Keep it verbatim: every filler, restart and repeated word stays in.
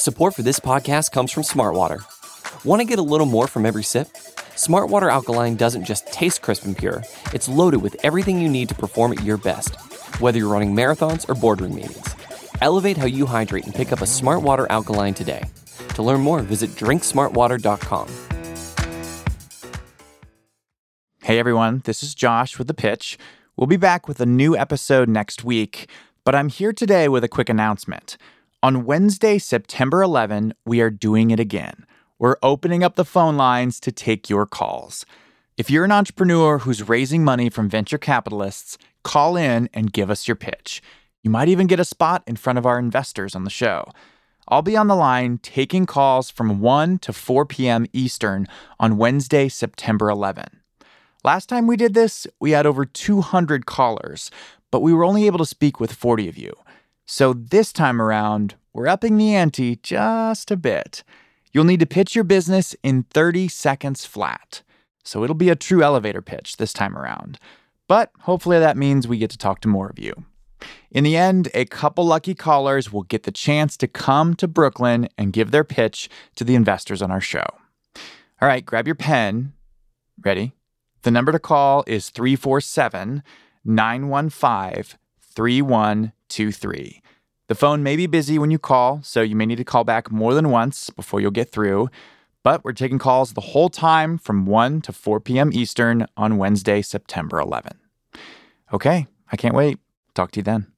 Support for this podcast comes from Smartwater. Want to get a little more from every sip? Smartwater Alkaline doesn't just taste crisp and pure, it's loaded with everything you need to perform at your best, whether you're running marathons or boardroom meetings. Elevate how you hydrate and pick up a Smartwater Alkaline today. To learn more, visit drink smartwater dot com. Hey everyone, this is Josh with The Pitch. We'll be back with a new episode next week, but I'm here today with a quick announcement. On Wednesday, September eleventh, we are doing it again. We're opening up the phone lines to take your calls. If you're an entrepreneur who's raising money from venture capitalists, call in and give us your pitch. You might even get a spot in front of our investors on the show. I'll be on the line taking calls from one to four p.m. Eastern on Wednesday, September eleventh. Last time we did this, we had over two hundred callers, but we were only able to speak with forty of you. So this time around, we're upping the ante just a bit. You'll need to pitch your business in thirty seconds flat. So it'll be a true elevator pitch this time around. But hopefully that means we get to talk to more of you. In the end, a couple lucky callers will get the chance to come to Brooklyn and give their pitch to the investors on our show. All right, grab your pen. Ready? The number to call is three four seven, nine one five, three one two three. The phone may be busy when you call, so you may need to call back more than once before you'll get through. But we're taking calls the whole time from one to four p.m. Eastern on Wednesday, September eleventh. Okay, I can't wait. Talk to you then.